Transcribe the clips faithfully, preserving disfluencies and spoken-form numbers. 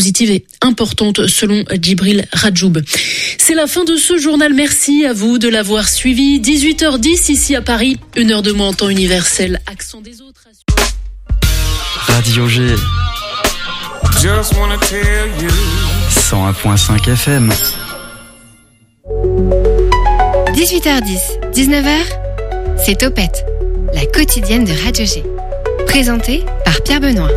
positive est importante selon Djibril Radjoub. C'est la fin de ce journal. Merci à vous de l'avoir suivi. dix-huit heures dix ici à Paris. Une heure de moins en temps universel. Accent des autres. Radio G. cent un virgule cinq F M. dix-huit heures dix, dix-neuf heures, c'est Topette, la quotidienne de Radio G. Présentée par Pierre Benoît.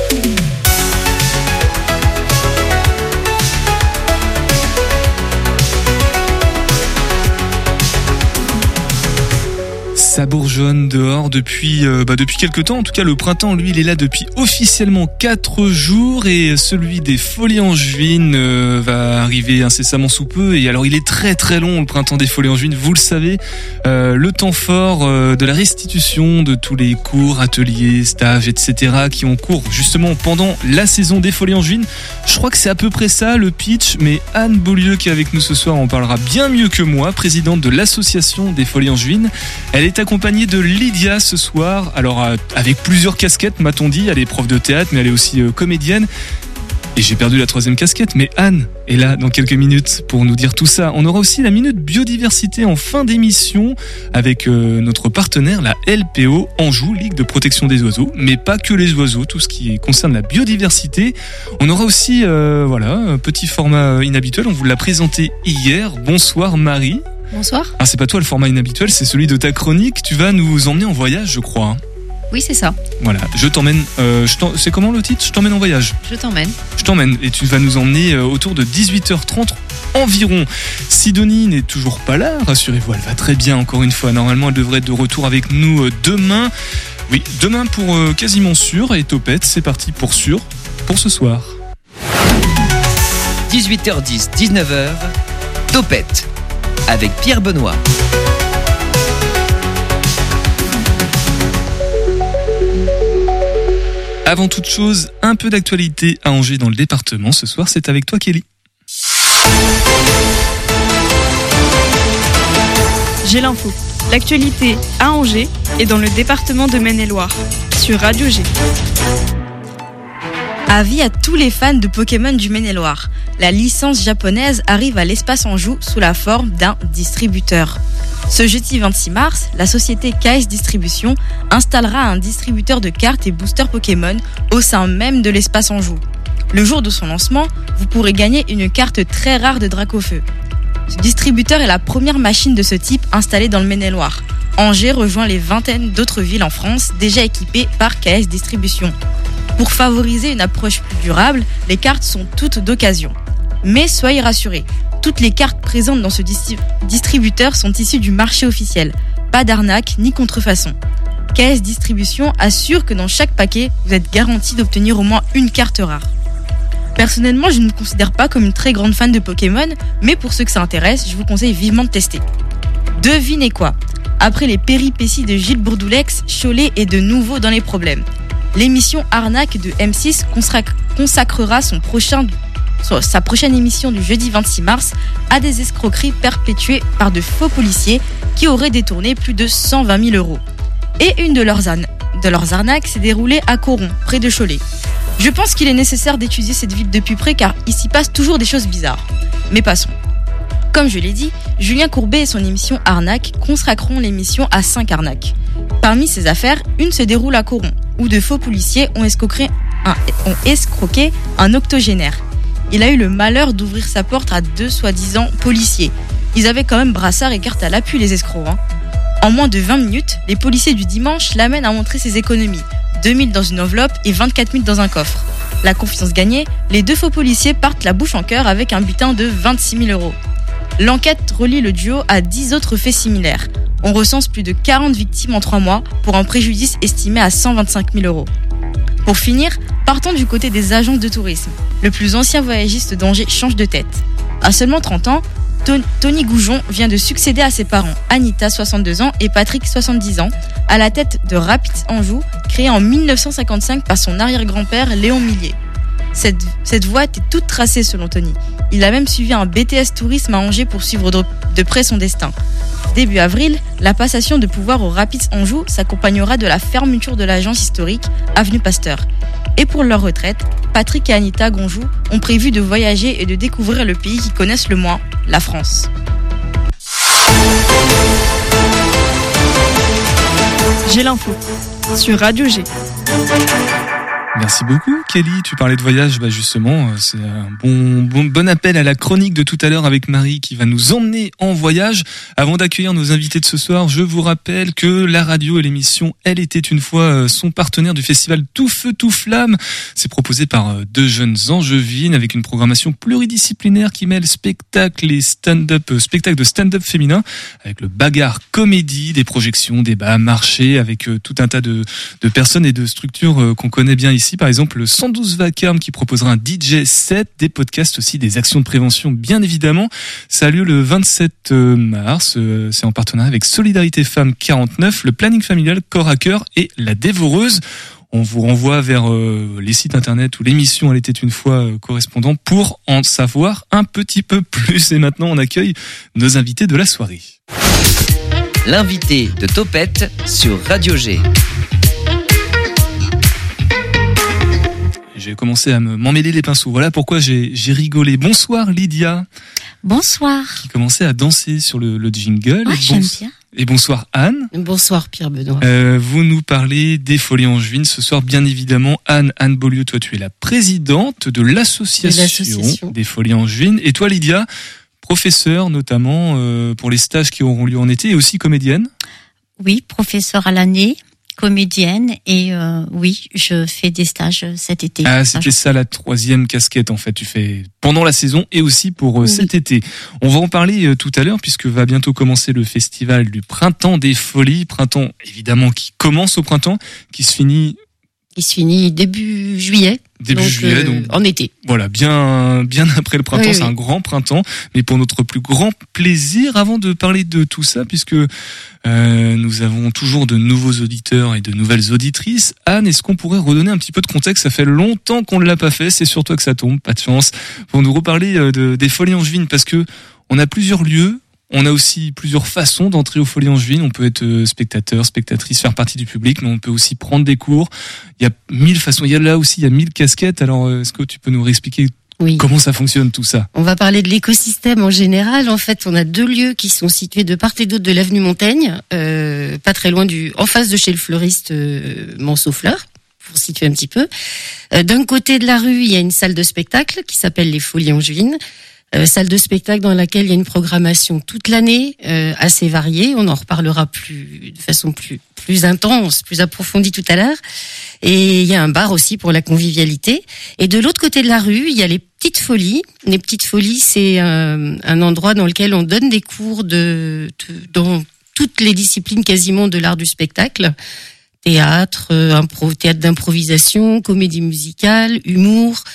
Ça bourgeonne dehors depuis euh, bah depuis quelques temps. En tout cas, le printemps, lui, il est là depuis officiellement quatre jours et celui des Folies Angevines euh, va arriver incessamment sous peu. Et alors, il est très très long, le printemps des Folies Angevines. Vous le savez, euh, le temps fort euh, de la restitution de tous les cours, ateliers, stages, et cetera qui ont cours justement pendant la saison des Folies Angevines. Je crois que c'est à peu près ça le pitch. Mais Anne Beaulieu, qui est avec nous ce soir, en parlera bien mieux que moi, présidente de l'association des Folies Angevines. Elle est accompagnée de Lydia ce soir, alors avec plusieurs casquettes, m'a-t-on dit. Elle est prof de théâtre, mais elle est aussi euh, comédienne. Et j'ai perdu la troisième casquette, mais Anne est là dans quelques minutes pour nous dire tout ça. On aura aussi la minute biodiversité en fin d'émission avec euh, notre partenaire, la L P O Anjou, Ligue de protection des oiseaux, mais pas que les oiseaux, tout ce qui concerne la biodiversité. On aura aussi, euh, voilà, un petit format inhabituel, on vous l'a présenté hier. Bonsoir Marie. Bonsoir. Ah, c'est pas toi le format inhabituel, c'est celui de ta chronique. Tu vas nous emmener en voyage, je crois. Hein. Oui, c'est ça. Voilà, je t'emmène. Euh, je t'en... C'est comment le titre ? Je t'emmène en voyage. Je t'emmène. Je t'emmène et tu vas nous emmener euh, autour de dix-huit heures trente environ. Sidonie n'est toujours pas là, rassurez-vous, elle va très bien encore une fois. Normalement, elle devrait être de retour avec nous euh, demain. Oui, demain pour euh, quasiment sûr. Et Topette, c'est parti pour sûr pour ce soir. dix-huit heures dix, dix-neuf heures, Topette avec Pierre Benoît. Avant toute chose, un peu d'actualité à Angers dans le département. Ce soir, c'est avec toi, Kelly. J'ai l'info. L'actualité à Angers et dans le département de Maine-et-Loire sur Radio G. Avis à tous les fans de Pokémon du Maine-et-Loire. La licence japonaise arrive à l'espace Anjou sous la forme d'un distributeur. Ce jeudi vingt-six mars, la société K S Distribution installera un distributeur de cartes et boosters Pokémon au sein même de l'espace Anjou. Le jour de son lancement, vous pourrez gagner une carte très rare de Dracofeu. Ce distributeur est la première machine de ce type installée dans le Maine-et-Loire. Angers rejoint les vingtaines d'autres villes en France déjà équipées par K S Distribution. Pour favoriser une approche plus durable, les cartes sont toutes d'occasion. Mais soyez rassurés, toutes les cartes présentes dans ce distri- distributeur sont issues du marché officiel. Pas d'arnaque ni contrefaçon. K S Distribution assure que dans chaque paquet, vous êtes garanti d'obtenir au moins une carte rare. Personnellement, je ne me considère pas comme une très grande fan de Pokémon, mais pour ceux que ça intéresse, je vous conseille vivement de tester. Devinez quoi ? Après les péripéties de Gilles Bourdoulex, Cholet est de nouveau dans les problèmes. L'émission Arnaque de M six consacrera son prochain, sa prochaine émission du jeudi vingt-six mars à des escroqueries perpétuées par de faux policiers qui auraient détourné plus de cent vingt mille euros. Et une de leurs, an- de leurs arnaques s'est déroulée à Coron, près de Cholet. Je pense qu'il est nécessaire d'étudier cette ville de plus près car il s'y passe toujours des choses bizarres. Mais passons. Comme je l'ai dit, Julien Courbet et son émission Arnaque consacreront l'émission à cinq arnaques. Parmi ces affaires, une se déroule à Coron, où de faux policiers ont escroqué un, ont escroqué un octogénaire. Il a eu le malheur d'ouvrir sa porte à deux soi-disant policiers. Ils avaient quand même brassard et carte à l'appui, les escrocs. Hein. En moins de vingt minutes, les policiers du dimanche l'amènent à montrer ses économies. deux mille dans une enveloppe et vingt-quatre mille dans un coffre. La confiance gagnée, les deux faux policiers partent la bouche en cœur avec un butin de vingt-six mille euros. L'enquête relie le duo à dix autres faits similaires. On recense plus de quarante victimes en trois mois pour un préjudice estimé à cent vingt-cinq mille euros. Pour finir, partons du côté des agences de tourisme. Le plus ancien voyagiste d'Angers change de tête. À seulement trente ans, Tony Goujon vient de succéder à ses parents, Anita, soixante-deux ans, et Patrick, soixante-dix ans, à la tête de Rapids Anjou, créé en dix-neuf cent cinquante-cinq par son arrière-grand-père Léon Millier. Cette, cette voie était toute tracée selon Tony. Il a même suivi un B T S tourisme à Angers pour suivre de, de près son destin. Début avril, la passation de pouvoir au Rapids Anjou s'accompagnera de la fermeture de l'agence historique Avenue Pasteur. Et pour leur retraite, Patrick et Anita Gonjou ont prévu de voyager et de découvrir le pays qu'ils connaissent le moins, la France. J'ai l'info sur Radio G. Merci beaucoup Kelly, tu parlais de voyage, bah justement c'est un bon, bon bon appel à la chronique de tout à l'heure avec Marie qui va nous emmener en voyage. Avant d'accueillir nos invités de ce soir, je vous rappelle que la radio et l'émission Elle était une fois sont partenaires du festival Tout Feu Tout Flamme. C'est proposé par deux jeunes angevines avec une programmation pluridisciplinaire qui mêle spectacle et stand-up, spectacle de stand-up féminin avec le bagarre comédie, des projections, débats, marchés avec tout un tas de, de personnes et de structures qu'on connaît bien ici. Ici, par exemple, le cent douze Vacarme qui proposera un D J set, des podcasts aussi, des actions de prévention, bien évidemment. Ça a lieu le vingt-sept mars. C'est en partenariat avec Solidarité Femmes quarante-neuf, le planning familial Corps à Cœur et La Dévoreuse. On vous renvoie vers euh, les sites internet où l'émission Elle était une fois euh, correspondant pour en savoir un petit peu plus. Et maintenant, on accueille nos invités de la soirée. L'invité de Topette sur Radio G. J'ai commencé à me, m'emmêler les pinceaux. Voilà pourquoi j'ai, j'ai rigolé. Bonsoir Lydia. Bonsoir. Qui commençait à danser sur le, le jingle. Ah, et, j'aime bon, bien. Et bonsoir Anne. Bonsoir Pierre Benoît. Euh, vous nous parlez des Folies Angevines ce soir, bien évidemment. Anne, Anne Beaulieu, toi tu es la présidente de l'association, de l'association. des Folies Angevines. Et toi Lydia, professeure notamment euh, pour les stages qui auront lieu en été et aussi comédienne. Oui, professeure à l'année. Comédienne et euh, oui, je fais des stages cet été. Ah, c'était ça la troisième casquette en fait. Tu fais pendant la saison et aussi pour euh, oui. cet été. On va en parler euh, tout à l'heure puisque va bientôt commencer le festival du Printemps des Folies. Printemps évidemment qui commence au printemps, qui se finit. Qui se finit début juillet. Début donc, juillet, euh, donc en été. Voilà, bien, bien après le printemps, oui, c'est oui. un grand printemps. Mais pour notre plus grand plaisir, avant de parler de tout ça, puisque euh, nous avons toujours de nouveaux auditeurs et de nouvelles auditrices, Anne, est-ce qu'on pourrait redonner un petit peu de contexte ? Ça fait longtemps qu'on ne l'a pas fait. C'est sur toi que ça tombe, pas de chance, pour nous reparler de, des Folies Angevines, parce que on a plusieurs lieux. On a aussi plusieurs façons d'entrer aux Folies Angevines. On peut être spectateur, spectatrice, faire partie du public, mais on peut aussi prendre des cours. Il y a mille façons. Il y a là aussi, il y a mille casquettes. Alors, est-ce que tu peux nous réexpliquer oui. comment ça fonctionne tout ça ? On va parler de l'écosystème en général. En fait, on a deux lieux qui sont situés de part et d'autre de l'avenue Montaigne, euh, pas très loin du, en face de chez le fleuriste euh, Manceau-Fleur, pour situer un petit peu. Euh, d'un côté de la rue, il y a une salle de spectacle qui s'appelle les Folies Angevines. Euh, salle de spectacle dans laquelle il y a une programmation toute l'année euh, assez variée. On en reparlera plus de façon plus plus intense, plus approfondie tout à l'heure. Et il y a un bar aussi pour la convivialité. Et de l'autre côté de la rue, il y a les Petites Folies. Les Petites Folies, c'est un, un endroit dans lequel on donne des cours de, de dans toutes les disciplines quasiment de l'art du spectacle. Théâtre, euh, impro, théâtre d'improvisation, comédie musicale, humour.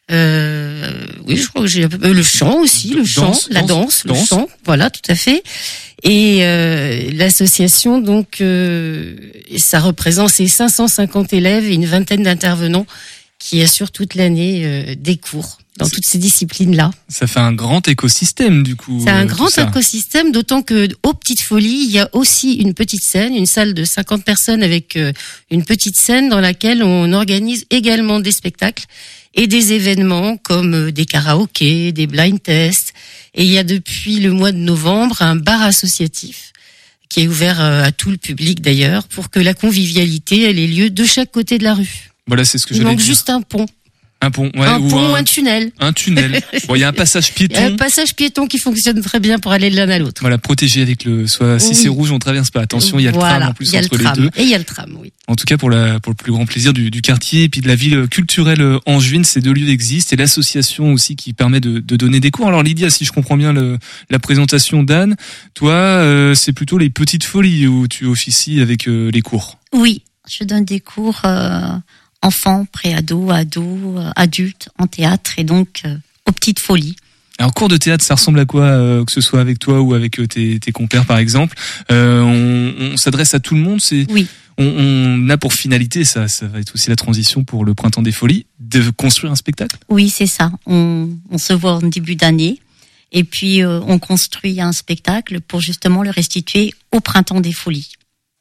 Euh, oui, je crois que j'ai le chant aussi, le chant, danse, la danse, danse, le danse. chant, voilà, tout à fait. Et euh, l'association, donc, euh, ça représente ces cinq cent cinquante élèves et une vingtaine d'intervenants qui assurent toute l'année euh, des cours dans c'est, toutes ces disciplines-là. Ça fait un grand écosystème, du coup. C'est un grand écosystème, d'autant que aux Petites Folies, il y a aussi une petite scène, une salle de cinquante personnes avec euh, une petite scène dans laquelle on organise également des spectacles et des événements comme des karaokés, des blind tests. Et il y a depuis le mois de novembre un bar associatif qui est ouvert à tout le public d'ailleurs pour que la convivialité elle ait lieu de chaque côté de la rue. Voilà, c'est ce que il j'allais manque dire. juste un pont. Un pont, ouais, un ou pont, un, un tunnel. Un tunnel. Bon, il y a un passage piéton. Il y a un passage piéton qui fonctionne très bien pour aller de l'un à l'autre. Voilà, protégé avec le, soit, si oui. c'est rouge, on traverse pas. Attention, il y a le voilà, tram en plus entre le les deux. Et il y a le tram, oui. En tout cas, pour la, pour le plus grand plaisir du, du quartier et puis de la ville culturelle angevine, ces deux lieux existent et l'association aussi qui permet de, de donner des cours. Alors Lydia, si je comprends bien le, la présentation d'Anne, toi, euh, c'est plutôt les Petites Folies où tu officies avec euh, les cours. Oui, je donne des cours, euh, enfants, pré-ados, ados, adultes, en théâtre et donc euh, aux Petites Folies. Alors, cours de théâtre, ça ressemble à quoi, euh, que ce soit avec toi ou avec tes, tes compères, par exemple. Euh, on, on s'adresse à tout le monde. C'est, oui. on, on a pour finalité, ça, ça va être aussi la transition pour le Printemps des Folies, de construire un spectacle. Oui, c'est ça. On, on se voit en début d'année et puis euh, on construit un spectacle pour justement le restituer au Printemps des Folies.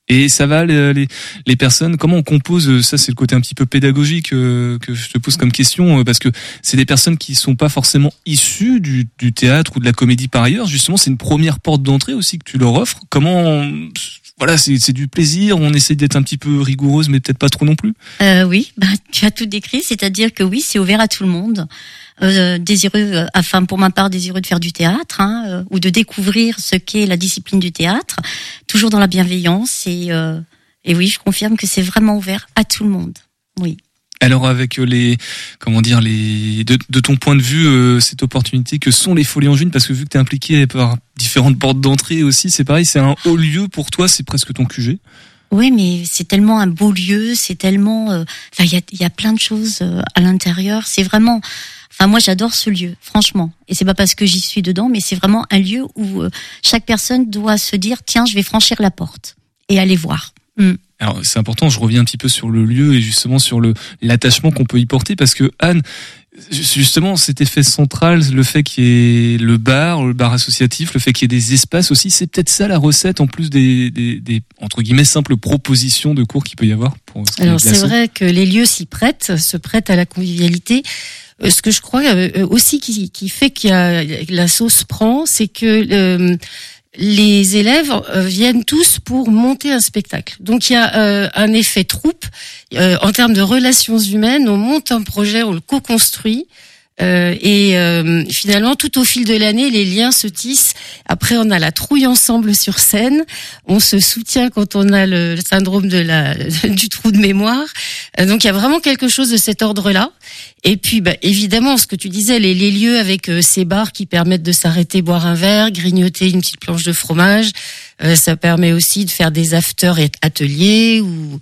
Et ça va, les, les, les personnes, comment on compose, ça c'est le côté un petit peu pédagogique euh, que je te pose comme question, euh, parce que c'est des personnes qui sont pas forcément issues du, du théâtre ou de la comédie par ailleurs. Justement, c'est une première porte d'entrée aussi que tu leur offres. Comment, voilà, c'est, c'est du plaisir, on essaie d'être un petit peu rigoureuse, mais peut-être pas trop non plus. Euh, oui, bah, tu as tout décrit, c'est-à-dire que oui, c'est ouvert à tout le monde. Euh, désireux, enfin pour ma part désireux de faire du théâtre hein, euh, ou de découvrir ce qu'est la discipline du théâtre, toujours dans la bienveillance et euh, et oui, je confirme que c'est vraiment ouvert à tout le monde. Oui. Alors avec les comment dire les de, de ton point de vue euh, cette opportunité que sont les Folies Angevines, parce que vu que t'es impliqué par différentes portes d'entrée aussi, c'est pareil, c'est un haut lieu pour toi, c'est presque ton Q G. Oui, mais c'est tellement un beau lieu, c'est tellement, euh, enfin il y a il y a plein de choses euh, à l'intérieur, c'est vraiment. Enfin, moi, j'adore ce lieu, franchement. Et c'est pas parce que j'y suis dedans, mais c'est vraiment un lieu où euh, chaque personne doit se dire, tiens, je vais franchir la porte et aller voir. Mm. Alors, c'est important, je reviens un petit peu sur le lieu et justement sur le, l'attachement qu'on peut y porter, parce que Anne, justement, cet effet central, le fait qu'il y ait le bar, le bar associatif, le fait qu'il y ait des espaces aussi, c'est peut-être ça la recette, en plus des, des, des entre guillemets, simples propositions de cours qu'il peut y avoir. Pour Alors, c'est vrai que les lieux s'y prêtent, se prêtent à la convivialité. Ce que je crois aussi qui, qui fait que la sauce prend, c'est que euh, les élèves viennent tous pour monter un spectacle. Donc il y a euh, un effet troupe. Euh, en termes de relations humaines, on monte un projet, on le co-construit. Euh, et euh, finalement, tout au fil de l'année, les liens se tissent. Après, on a la trouille ensemble sur scène. On se soutient quand on a le, le syndrome de la du trou de mémoire. Euh, donc, il y a vraiment quelque chose de cet ordre-là. Et puis, bah, évidemment, ce que tu disais, les, les lieux avec euh, ces bars qui permettent de s'arrêter, boire un verre, grignoter une petite planche de fromage. Euh, ça permet aussi de faire des after ateliers ou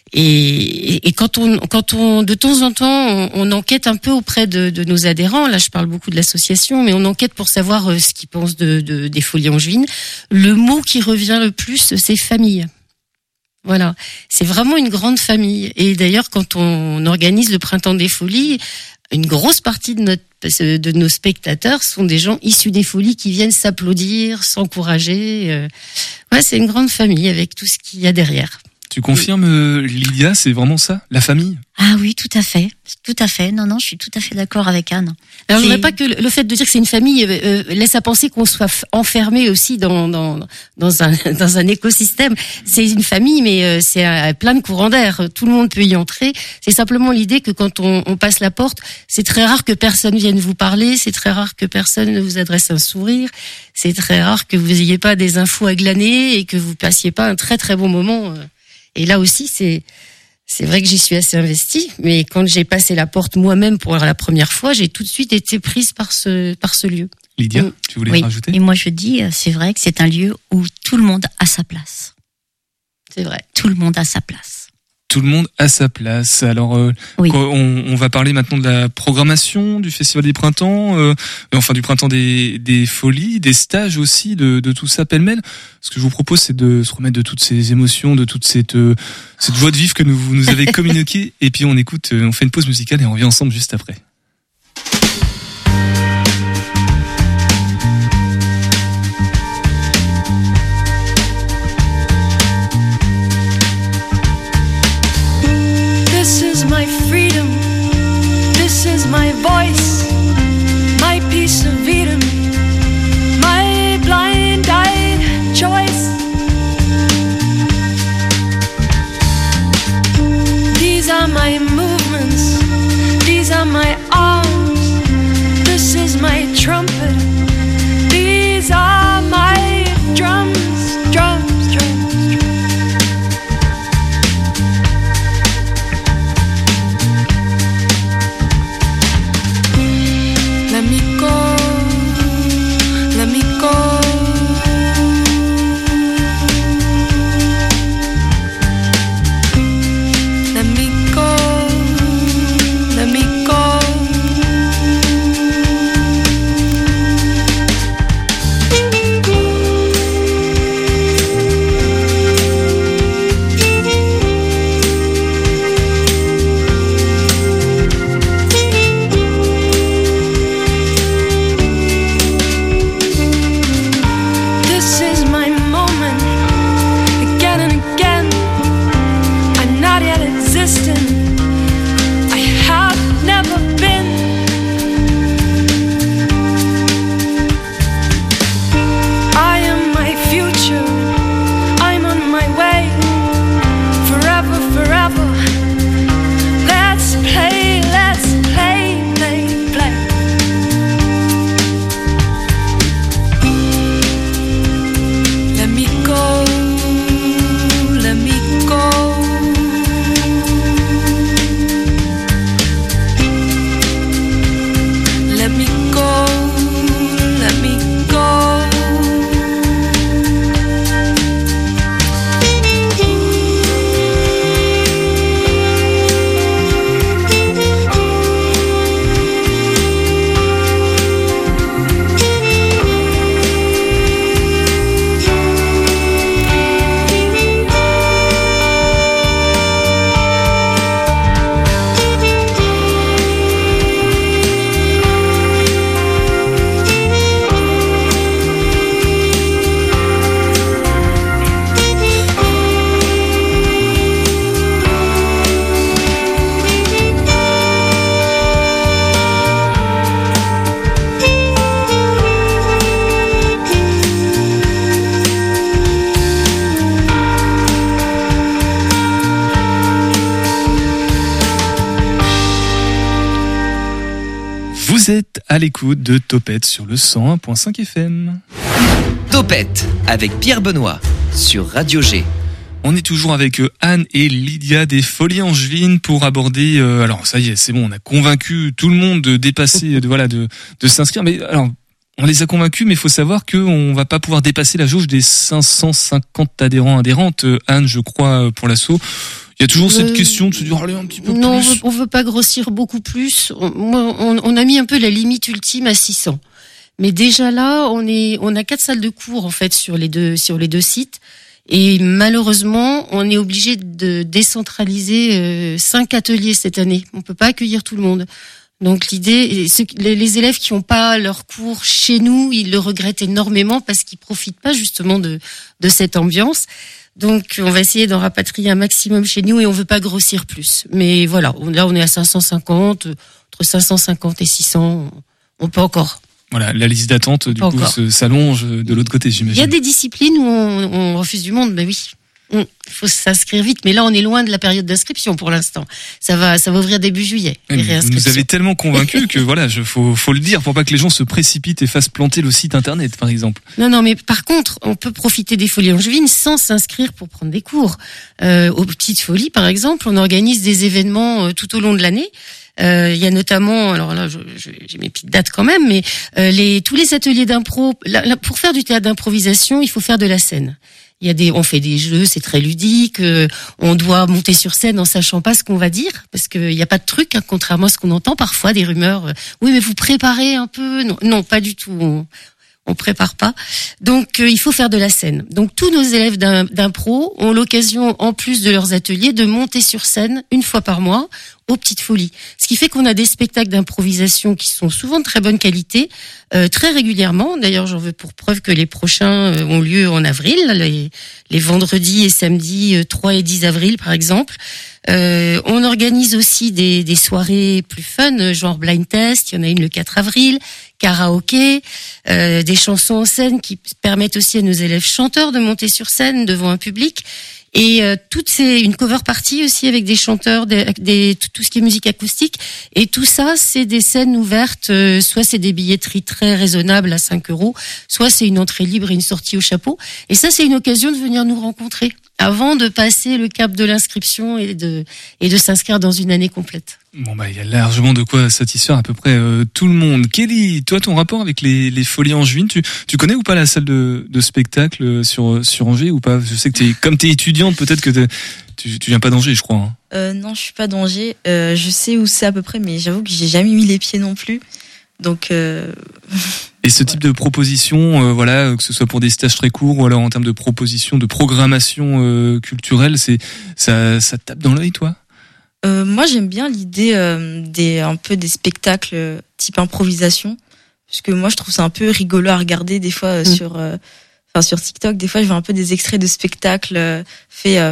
Et, et quand on, quand on, de temps en temps, on, on enquête un peu auprès de, de nos adhérents. Là, je parle beaucoup de l'association, mais on enquête pour savoir ce qu'ils pensent de, de, des Folies Angevines. Le mot qui revient le plus, c'est famille. Voilà, c'est vraiment une grande famille. Et d'ailleurs, quand on organise le Printemps des Folies, une grosse partie de notre de nos spectateurs sont des gens issus des Folies qui viennent s'applaudir, s'encourager. Ouais, c'est une grande famille avec tout ce qu'il y a derrière. Tu confirmes, euh, Lydia, c'est vraiment ça, la famille? Ah oui, tout à fait, tout à fait. Non, non, je suis tout à fait d'accord avec Anne. Alors, je voudrais pas que le fait de dire que c'est une famille euh, laisse à penser qu'on soit enfermé aussi dans dans dans un dans un écosystème. C'est une famille, mais euh, c'est un, plein de courants d'air. Tout le monde peut y entrer. C'est simplement l'idée que quand on, on passe la porte, c'est très rare que personne vienne vous parler. C'est très rare que personne ne vous adresse un sourire. C'est très rare que vous ayez pas des infos à glaner et que vous passiez pas un très très bon moment. Euh. Et là aussi, c'est c'est vrai que j'y suis assez investie, mais quand j'ai passé la porte moi-même pour la première fois, j'ai tout de suite été prise par ce par ce lieu. Lydia, mmh. tu voulais oui. rajouter? Et moi, je dis, c'est vrai que c'est un lieu où tout le monde a sa place. C'est vrai. Tout le monde a sa place. Tout le monde a sa place. Alors, euh, oui. on, on va parler maintenant de la programmation du Festival des Printemps, euh, enfin du Printemps des, des Folies, des stages aussi, de, de tout ça pêle-mêle. Ce que je vous propose, c'est de se remettre de toutes ces émotions, de toute cette, euh, cette joie de vivre que nous, vous nous avez communiquée. Et puis on écoute, on fait une pause musicale et on revient ensemble juste après. My freedom, this is my voice, my piece of Eden, my blind-eyed choice. These are my movements, these are my Vous êtes à l'écoute de Topette sur le cent un virgule cinq F M. Topette avec Pierre Benoît sur Radio G. On est toujours avec Anne et Lydia des Folies Angevines pour aborder. Euh, alors ça y est, c'est bon, on a convaincu tout le monde de dépasser, de voilà, de de s'inscrire. Mais alors, on les a convaincus, mais il faut savoir que on va pas pouvoir dépasser la jauge des cinq cent cinquante adhérents adhérentes. Anne, je crois, pour l'assaut. Il y a toujours cette euh, question de se dire allez un petit peu non, plus. Non, on veut pas grossir beaucoup plus. On, on, on a mis un peu la limite ultime à six cents. Mais déjà là, on est, on a quatre salles de cours en fait sur les deux, sur les deux sites. Et malheureusement, on est obligé de décentraliser euh, cinq ateliers cette année. On peut pas accueillir tout le monde. Donc l'idée, les, les élèves qui n'ont pas leur cours chez nous, ils le regrettent énormément parce qu'ils profitent pas justement de, de cette ambiance. Donc on va essayer d'en rapatrier un maximum chez nous et on veut pas grossir plus. Mais voilà, là on est à cinq cent cinquante, entre cinq cent cinquante et six cents, on peut encore. Voilà, la liste d'attente du coup se, s'allonge de l'autre côté, j'imagine. Il y a des disciplines où on, on refuse du monde, ben oui. Il faut s'inscrire vite, mais là on est loin de la période d'inscription pour l'instant. Ça va, ça va ouvrir début juillet. Oui, vous nous avez tellement convaincus que voilà, je faut, faut le dire pour pas que les gens se précipitent et fassent planter le site internet, par exemple. Non, non, mais par contre, on peut profiter des Folies Angevines sans s'inscrire pour prendre des cours. Euh, aux Petites Folies, par exemple, on organise des événements euh, tout au long de l'année. Euh, il y a notamment, alors là, je, je, j'ai mes petites dates quand même, mais euh, les tous les ateliers d'impro. Là, là, pour faire du théâtre d'improvisation, il faut faire de la scène. Il y a des, on fait des jeux, c'est très ludique. Euh, on doit monter sur scène en sachant pas ce qu'on va dire, parce qu'il n'y a pas de truc, hein, contrairement à ce qu'on entend parfois, des rumeurs. Euh, oui, mais vous préparez un peu. Non, non, pas du tout. On, on prépare pas. Donc, euh, il faut faire de la scène. Donc, tous nos élèves d'impro ont l'occasion, en plus de leurs ateliers, de monter sur scène une fois par mois aux Petites Folies. Ce qui fait qu'on a des spectacles d'improvisation qui sont souvent de très bonne qualité, euh, très régulièrement. D'ailleurs, j'en veux pour preuve que les prochains euh, ont lieu en avril, les, les vendredis et samedis euh, trois et dix avril, par exemple. Euh, on organise aussi des, des soirées plus fun, genre blind test. Il y en a une le quatre avril, karaoké, euh, des chansons en scène qui permettent aussi à nos élèves chanteurs de monter sur scène devant un public. Et euh, toutes ces une cover party aussi avec des chanteurs, des, des tout, tout ce qui est musique acoustique. Et tout ça, c'est des scènes ouvertes. Euh, soit c'est des billetteries très raisonnables à cinq euros, soit c'est une entrée libre et une sortie au chapeau. Et ça, c'est une occasion de venir nous rencontrer avant de passer le cap de l'inscription et de et de s'inscrire dans une année complète. Bon bah il y a largement de quoi satisfaire à peu près euh, tout le monde. Kelly, toi ton rapport avec les les Folies Angevines, tu tu connais ou pas la salle de de spectacle sur sur Angers ou pas? Je sais que t'es comme t'es étudiante, peut-être que t'es, tu tu viens pas d'Angers, je crois. Hein. Euh, non, je suis pas d'Angers. Euh, je sais où c'est à peu près, mais j'avoue que j'ai jamais mis les pieds non plus. Donc. Euh... Et ce type de proposition, euh, voilà, que ce soit pour des stages très courts ou alors en termes de proposition, de programmation euh, culturelle, c'est ça, ça te tape dans l'œil, toi? euh, Moi, j'aime bien l'idée euh, des un peu des spectacles euh, type improvisation, parce que moi, je trouve ça un peu rigolo à regarder des fois euh, mmh. sur, enfin euh, sur TikTok. Des fois, je vois un peu des extraits de spectacles euh, faits. Euh,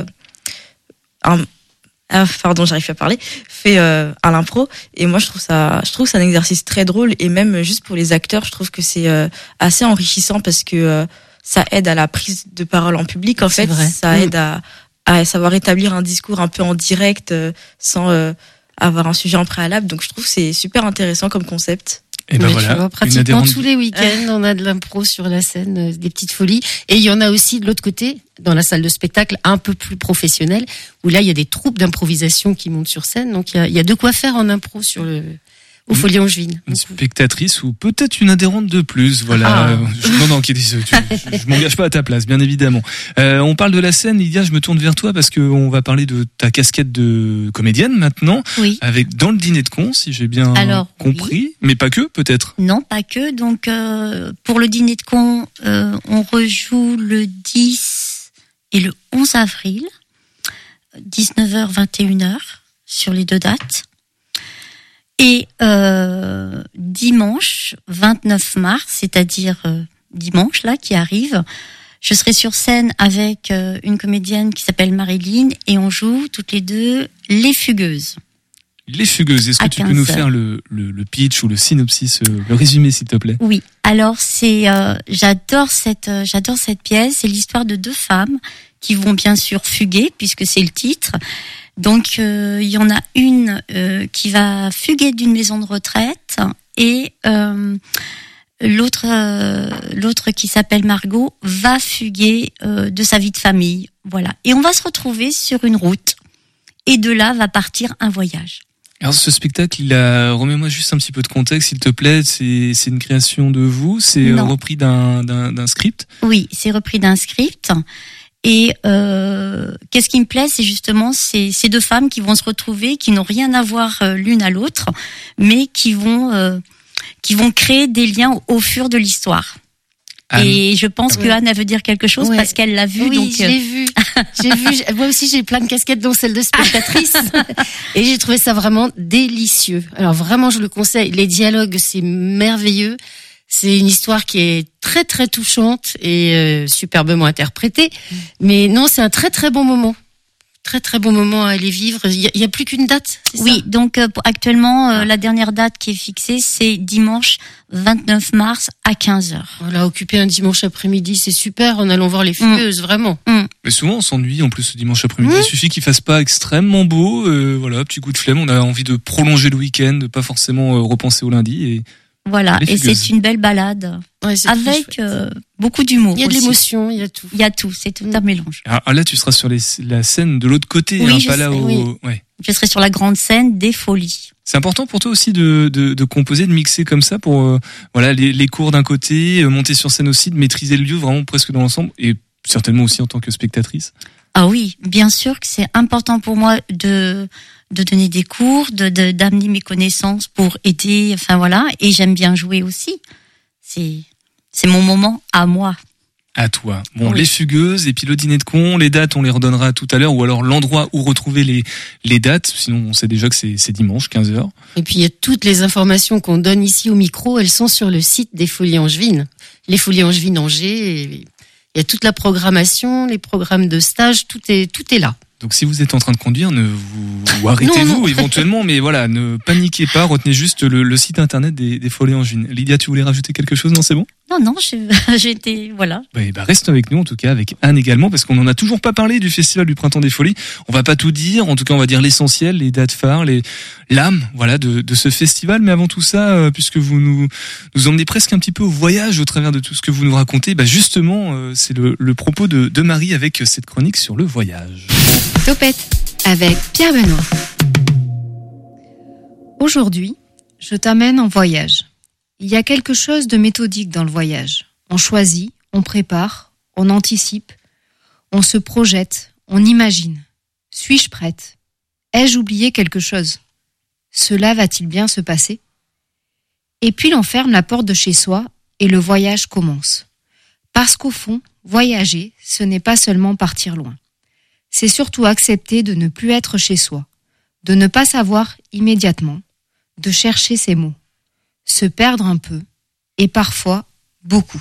un, Ah, pardon, j'arrive pas à parler. Fait euh, à l'impro, et moi je trouve ça, je trouve que c'est un exercice très drôle, et même juste pour les acteurs, je trouve que c'est euh, assez enrichissant parce que euh, ça aide à la prise de parole en public. En fait, ça mmh. aide à, à savoir établir un discours un peu en direct euh, sans euh, avoir un sujet en préalable. Donc je trouve que c'est super intéressant comme concept. Et ben voilà, tu vois, pratiquement tous les week-ends, on a de l'impro sur la scène, euh, des Petites Folies. Et il y en a aussi de l'autre côté, dans la salle de spectacle, un peu plus professionnelle, où là, il y a des troupes d'improvisation qui montent sur scène. Donc, il y a, il y a de quoi faire en impro sur le, aux Folies Angevines. Une spectatrice ou peut-être une adhérente de plus, voilà. Ah. Je, non, non, qui dit, je, je, je m'engage pas à ta place, bien évidemment. Euh, on parle de la scène, Lydia, je me tourne vers toi parce que on va parler de ta casquette de comédienne maintenant. Oui. Avec dans le dîner de cons, si j'ai bien Alors, compris, oui. Mais pas que, peut-être. Non, pas que. Donc, euh, pour le dîner de cons, euh, on rejoue le dix et le onze avril, dix-neuf heures, vingt et une heures, sur les deux dates. Et euh, dimanche vingt-neuf mars, c'est-à-dire euh, dimanche là qui arrive, je serai sur scène avec euh, une comédienne qui s'appelle Marilyn et on joue toutes les deux Les Fugueuses. Les Fugueuses, est-ce que tu peux nous faire le, le, le pitch ou le synopsis, euh, le résumé s'il te plaît? Oui, alors c'est, euh, j'adore cette, euh, j'adore cette pièce. C'est l'histoire de deux femmes qui vont bien sûr fuguer puisque c'est le titre. Donc, il euh, y en a une euh, qui va fuguer d'une maison de retraite et euh, l'autre, euh, l'autre qui s'appelle Margot va fuguer euh, de sa vie de famille, voilà. Et on va se retrouver sur une route, et de là va partir un voyage. Alors ce spectacle, il a... remets-moi juste un petit peu de contexte, s'il te plaît. C'est, c'est une création de vous, c'est Non. repris d'un, d'un, d'un script. Oui, c'est repris d'un script. Et euh, qu'est-ce qui me plaît, c'est justement ces, ces deux femmes qui vont se retrouver, qui n'ont rien à voir euh, l'une à l'autre, mais qui vont euh, qui vont créer des liens au, au fur de l'histoire. Anne. Et je pense Ouais. que Anne elle veut dire quelque chose Ouais. parce qu'elle l'a vu. Oui, donc je l'ai vu. J'ai vu. j'ai- Moi aussi, j'ai plein de casquettes, dont celle de spectatrice. Et j'ai trouvé ça vraiment délicieux. Alors vraiment, je le conseille. Les dialogues, c'est merveilleux. C'est une histoire qui est très très touchante et euh, superbement interprétée. Mais non, c'est un très très bon moment. Très très bon moment à aller vivre. Il y a, il y a plus qu'une date. C'est oui, ça donc euh, pour- actuellement euh, la dernière date qui est fixée, c'est dimanche vingt-neuf mars à quinze heures. Voilà, occuper un dimanche après-midi, c'est super en allant voir les fugueuses, vraiment. Mais souvent, on s'ennuie. En plus, ce dimanche après-midi, Mmh. il suffit qu'il fasse pas extrêmement beau. Euh, voilà, petit coup de flemme. On a envie de prolonger le week-end, de pas forcément euh, repenser au lundi. Et Voilà, Les et fugueuses. c'est une belle balade Ouais, c'est très avec chouette. euh, beaucoup d'humour. Il y a de aussi. l'émotion, il y a tout. Il y a tout, c'est tout un mélange. ah, ah, là, tu seras sur les, la scène de l'autre côté, Oui, hein, je pas là sais, où. oui. Ouais. Je serai sur la grande scène des Folies. C'est important pour toi aussi de, de, de composer, de mixer comme ça pour euh, voilà les, les cours d'un côté, euh, monter sur scène aussi, de maîtriser le lieu vraiment presque dans l'ensemble et certainement aussi en tant que spectatrice. Ah oui, bien sûr que c'est important pour moi de de donner des cours, de, de d'amener mes connaissances pour aider. Enfin voilà, et j'aime bien jouer aussi. C'est c'est mon moment à moi. À toi. Bon, Oui. les fugueuses et puis le dîner de con, les dates on les redonnera tout à l'heure ou alors l'endroit où retrouver les les dates. Sinon on sait déjà que c'est c'est dimanche quinze heures. Et puis il y a toutes les informations qu'on donne ici au micro, elles sont sur le site des Folies Angevines. Les Folies Angevines Angers, et il y a toute la programmation, les programmes de stage, tout est tout est là. Donc si vous êtes en train de conduire, ne vous ou arrêtez-vous Non, non. éventuellement, mais voilà, ne paniquez pas, retenez juste le, le site internet des, des Folies Angevines. Lydia, tu voulais rajouter quelque chose? Non, c'est bon? Non non, je- j'ai été voilà. Ouais, bah reste avec nous en tout cas, avec Anne également, parce qu'on n'en a toujours pas parlé du Festival du Printemps des Folies. On va pas tout dire, en tout cas on va dire l'essentiel, les dates phares, les l'âme, voilà, de, de ce festival. Mais avant tout ça, euh, puisque vous nous nous emmenez presque un petit peu au voyage au travers de tout ce que vous nous racontez, bah justement, euh, c'est le, le propos de, de Marie avec cette chronique sur le voyage. Topette avec Pierre Benoît. Aujourd'hui, je t'amène en voyage. Il y a quelque chose de méthodique dans le voyage. On choisit, on prépare, on anticipe, on se projette, on imagine. Suis-je prête? Ai-je oublié quelque chose? Cela va-t-il bien se passer? Et puis l'on ferme la porte de chez soi et le voyage commence. Parce qu'au fond, voyager, ce n'est pas seulement partir loin. C'est surtout accepter de ne plus être chez soi, de ne pas savoir immédiatement, de chercher ses mots, se perdre un peu, et parfois beaucoup.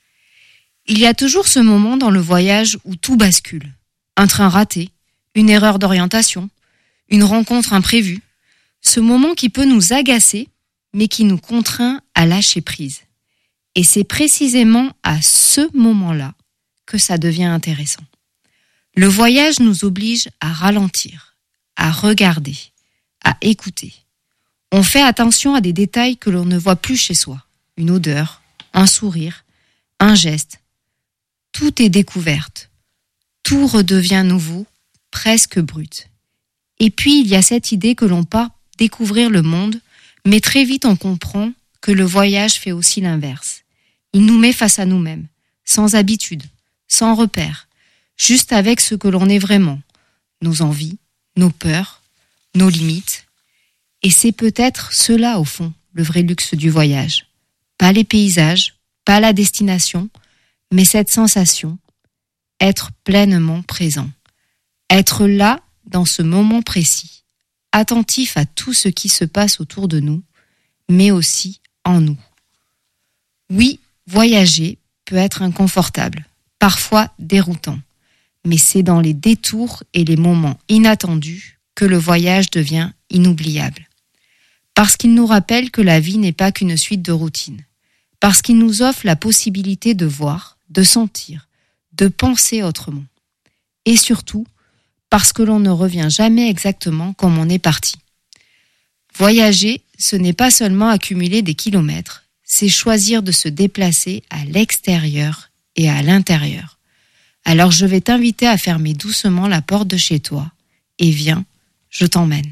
Il y a toujours ce moment dans le voyage où tout bascule. Un train raté, une erreur d'orientation, une rencontre imprévue. Ce moment qui peut nous agacer, mais qui nous contraint à lâcher prise. Et c'est précisément à ce moment-là que ça devient intéressant. Le voyage nous oblige à ralentir, à regarder, à écouter. On fait attention à des détails que l'on ne voit plus chez soi. Une odeur, un sourire, un geste. Tout est découverte. Tout redevient nouveau, presque brut. Et puis il y a cette idée que l'on part découvrir le monde, mais très vite on comprend que le voyage fait aussi l'inverse. Il nous met face à nous-mêmes, sans habitude, sans repère, juste avec ce que l'on est vraiment, nos envies, nos peurs, nos limites. Et c'est peut-être cela, au fond, le vrai luxe du voyage. Pas les paysages, pas la destination, mais cette sensation, être pleinement présent. Être là, dans ce moment précis, attentif à tout ce qui se passe autour de nous, mais aussi en nous. Oui, voyager peut être inconfortable, parfois déroutant, mais c'est dans les détours et les moments inattendus que le voyage devient inoubliable. Parce qu'il nous rappelle que la vie n'est pas qu'une suite de routines. Parce qu'il nous offre la possibilité de voir, de sentir, de penser autrement. Et surtout, parce que l'on ne revient jamais exactement comme on est parti. Voyager, ce n'est pas seulement accumuler des kilomètres, c'est choisir de se déplacer à l'extérieur et à l'intérieur. Alors je vais t'inviter à fermer doucement la porte de chez toi et viens, je t'emmène.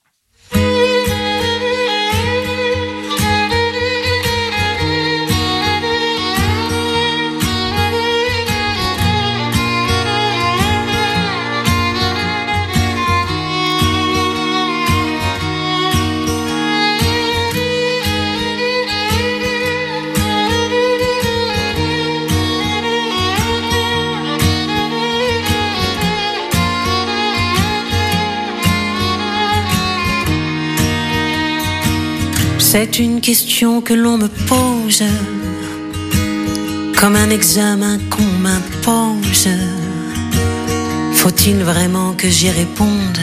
C'est une question que l'on me pose, comme un examen qu'on m'impose. Faut-il vraiment que j'y réponde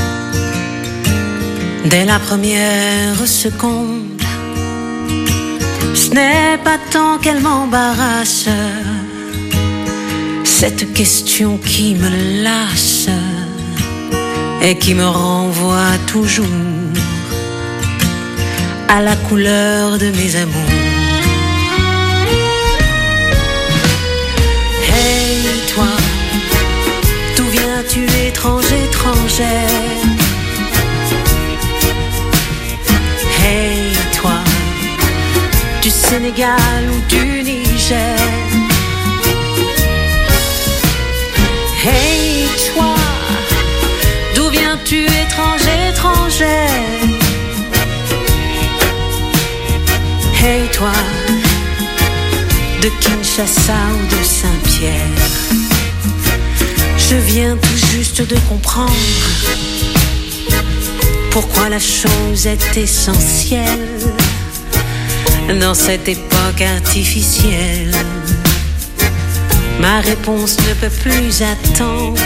dès la première seconde? Ce n'est pas tant qu'elle m'embarrasse, cette question qui me lasse et qui me renvoie toujours à la couleur de mes amours. Hey toi, d'où viens-tu étranger, étrangère? Hey toi, du Sénégal ou du Niger? Hey toi, d'où viens-tu étranger, étrangère? Hey toi, de Kinshasa ou de Saint-Pierre? Je viens tout juste de comprendre pourquoi la chose est essentielle dans cette époque artificielle. Ma réponse ne peut plus attendre.